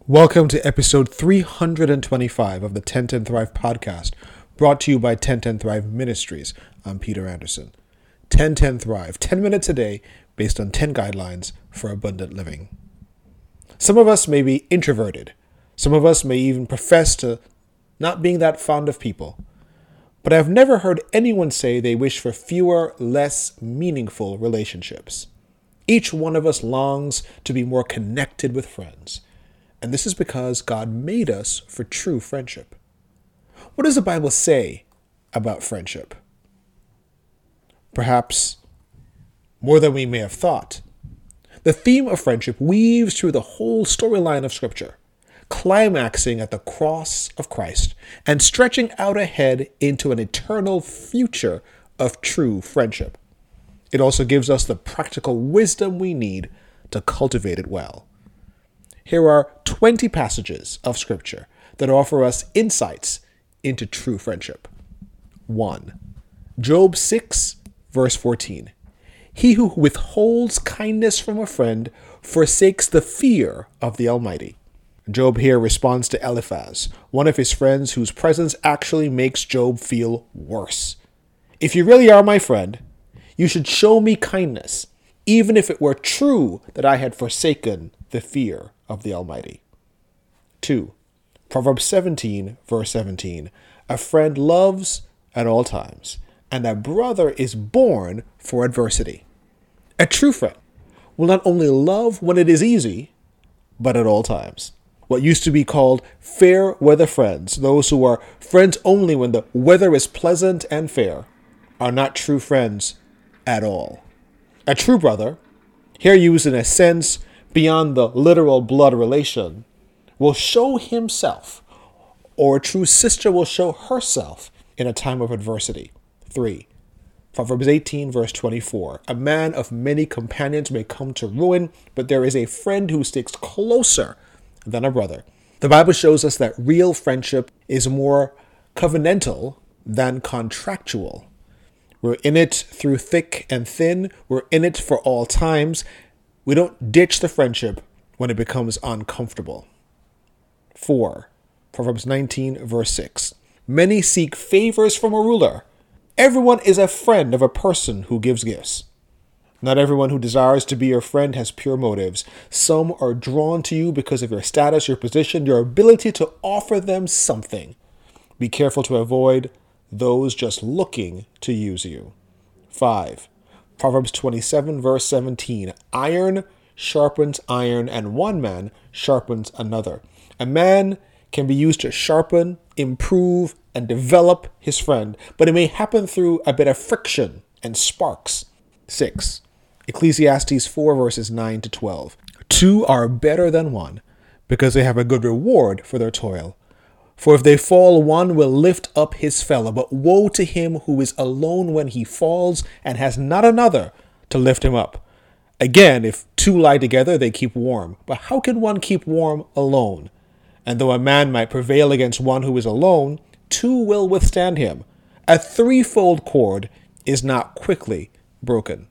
Welcome to episode 325 of the 1010 Thrive podcast, brought to you by 1010 Thrive Ministries. I'm Peter Anderson. 1010 Thrive, 10 minutes a day based on 10 guidelines for abundant living. Some of us may be introverted. Some of us may even profess to not being that fond of people. But I've never heard anyone say they wish for fewer, less meaningful relationships. Each one of us longs to be more connected with friends. And this is because God made us for true friendship. What does the Bible say about friendship? Perhaps more than we may have thought. The theme of friendship weaves through the whole storyline of Scripture, climaxing at the cross of Christ and stretching out ahead into an eternal future of true friendship. It also gives us the practical wisdom we need to cultivate it well. Here are 20 passages of Scripture that offer us insights into true friendship. 1. Job 6, verse 14. He who withholds kindness from a friend forsakes the fear of the Almighty. Job here responds to Eliphaz, one of his friends whose presence actually makes Job feel worse. If you really are my friend, you should show me kindness, even if it were true that I had forsaken the fear of the Almighty. 2. Proverbs 17, verse 17. A friend loves at all times, and a brother is born for adversity. A true friend will not only love when it is easy, but at all times. What used to be called fair weather friends, those who are friends only when the weather is pleasant and fair, are not true friends at all. A true brother, here used in a sense beyond the literal blood relation, will show himself, or a true sister will show herself in a time of adversity. 3. Proverbs 18, verse 24. A man of many companions may come to ruin, but there is a friend who sticks closer than a brother. The Bible shows us that real friendship is more covenantal than contractual. We're in it through thick and thin. We're in it for all times. We don't ditch the friendship when it becomes uncomfortable. 4. Proverbs 19, verse 6. Many seek favors from a ruler. Everyone is a friend of a person who gives gifts. Not everyone who desires to be your friend has pure motives. Some are drawn to you because of your status, your position, your ability to offer them something. Be careful to avoid those just looking to use you. 5. Proverbs 27, verse 17. Iron sharpens iron, and one man sharpens another. A man can be used to sharpen, improve, and develop his friend, but it may happen through a bit of friction and sparks. 6. Ecclesiastes 4, verses 9 to 12. Two are better than one, because they have a good reward for their toil. For if they fall, one will lift up his fellow. But woe to him who is alone when he falls and has not another to lift him up. Again, if two lie together, they keep warm. But how can one keep warm alone? And though a man might prevail against one who is alone, two will withstand him. A threefold cord is not quickly broken.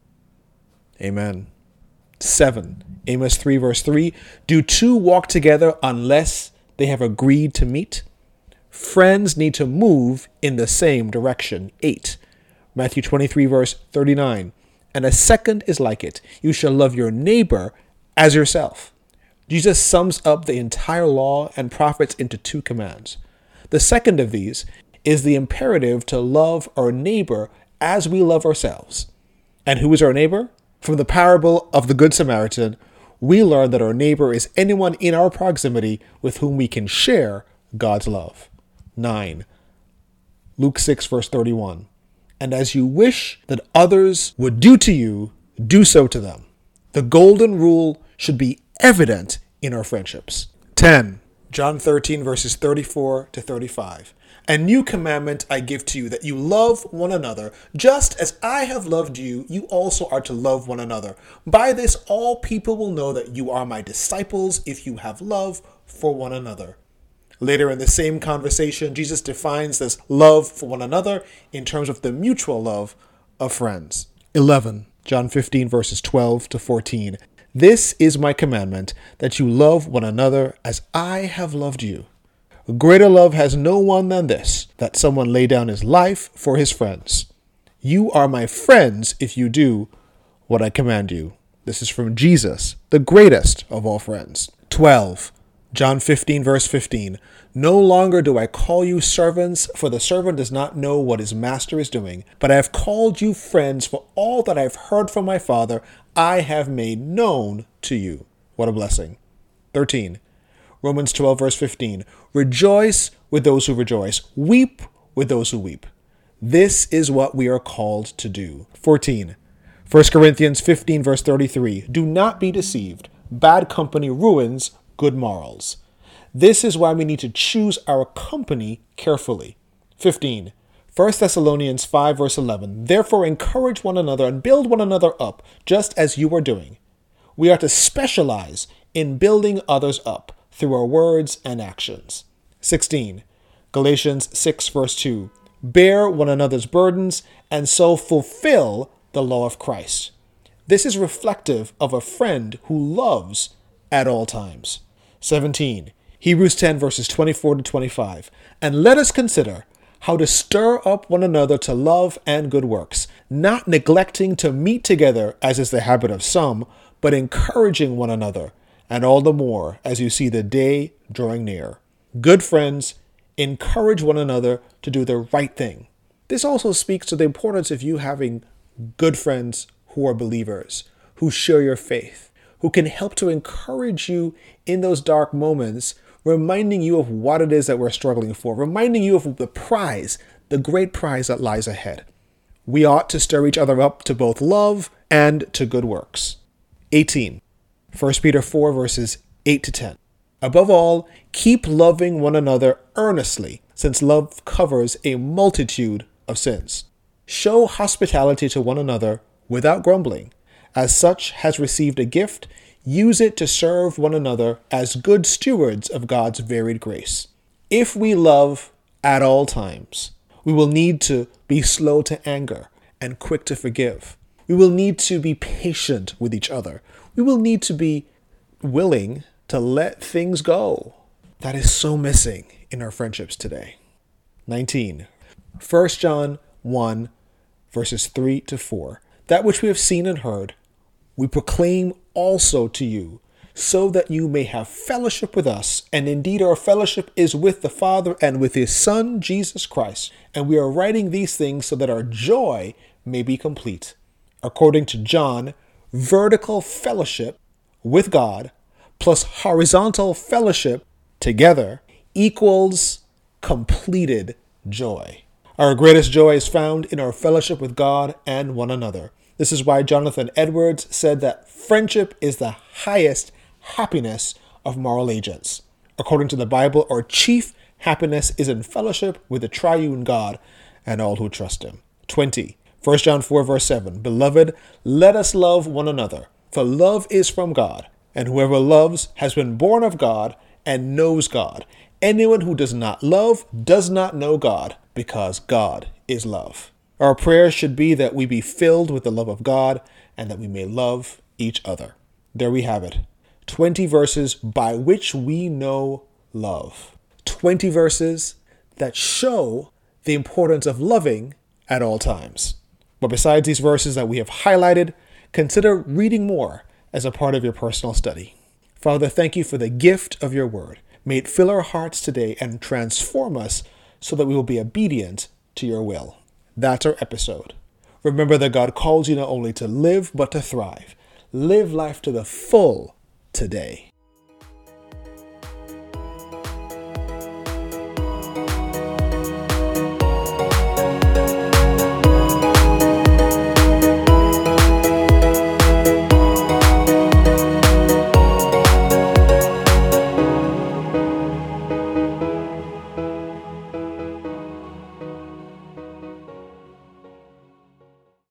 Amen. 7. Amos 3, verse 3. Do two walk together unless they have agreed to meet? Friends need to move in the same direction. 8. Matthew 23, verse 39. And a second is like it. You shall love your neighbor as yourself. Jesus sums up the entire law and prophets into two commands. The second of these is the imperative to love our neighbor as we love ourselves. And who is our neighbor? From the parable of the Good Samaritan, we learn that our neighbor is anyone in our proximity with whom we can share God's love. 9. Luke 6, verse 31. And as you wish that others would do to you, do so to them. The golden rule should be evident in our friendships. 10. John 13, verses 34 to 35. A new commandment I give to you, that you love one another. Just as I have loved you, you also are to love one another. By this, all people will know that you are my disciples if you have love for one another. Later in the same conversation, Jesus defines this love for one another in terms of the mutual love of friends. 11. John 15, verses 12 to 14. This is my commandment, that you love one another as I have loved you. Greater love has no one than this, that someone lay down his life for his friends. You are my friends if you do what I command you. This is from Jesus, the greatest of all friends. 12. John 15, verse 15. No longer do I call you servants, for the servant does not know what his master is doing. But I have called you friends, for all that I have heard from my Father, I have made known to you. What a blessing. 13. Romans 12, verse 15. Rejoice with those who rejoice. Weep with those who weep. This is what we are called to do. 14. 1 Corinthians 15, verse 33. Do not be deceived. Bad company ruins good morals. This is why we need to choose our company carefully. 15. 1 Thessalonians 5, verse 11. Therefore encourage one another and build one another up, just as you are doing. We are to specialize in building others up through our words and actions. 16. Galatians 6, verse 2. Bear one another's burdens and so fulfill the law of Christ. This is reflective of a friend who loves at all times. 17. Hebrews 10, verses 24 to 25. And let us consider how to stir up one another to love and good works, not neglecting to meet together as is the habit of some, but encouraging one another, and all the more as you see the day drawing near. Good friends, encourage one another to do the right thing. This also speaks to the importance of you having good friends who are believers, who share your faith, who can help to encourage you in those dark moments, reminding you of what it is that we're struggling for, reminding you of the prize, the great prize that lies ahead. We ought to stir each other up to both love and to good works. 18. 1 Peter 4, verses 8 to 10. Above all, keep loving one another earnestly, since love covers a multitude of sins. Show hospitality to one another without grumbling. As such has received a gift, use it to serve one another as good stewards of God's varied grace. If we love at all times, we will need to be slow to anger and quick to forgive. We will need to be patient with each other. We will need to be willing to let things go. That is so missing in our friendships today. 19. 1 John 1, verses 3 to 4. That which we have seen and heard, we proclaim also to you, so that you may have fellowship with us. And indeed our fellowship is with the Father and with his Son, Jesus Christ. And we are writing these things so that our joy may be complete. According to John, vertical fellowship with God plus horizontal fellowship together equals completed joy. Our greatest joy is found in our fellowship with God and one another. This is why Jonathan Edwards said that friendship is the highest happiness of moral agents. According to the Bible, our chief happiness is in fellowship with the triune God and all who trust him. 20. 1 John 4, verse 7. Beloved, let us love one another, for love is from God, and whoever loves has been born of God and knows God. Anyone who does not love does not know God, because God is love. Our prayer should be that we be filled with the love of God and that we may love each other. There we have it. 20 verses by which we know love. 20 verses that show the importance of loving at all times. But besides these verses that we have highlighted, consider reading more as a part of your personal study. Father, thank you for the gift of your word. May it fill our hearts today and transform us so that we will be obedient to your will. That's our episode. Remember that God calls you not only to live, but to thrive. Live life to the full today.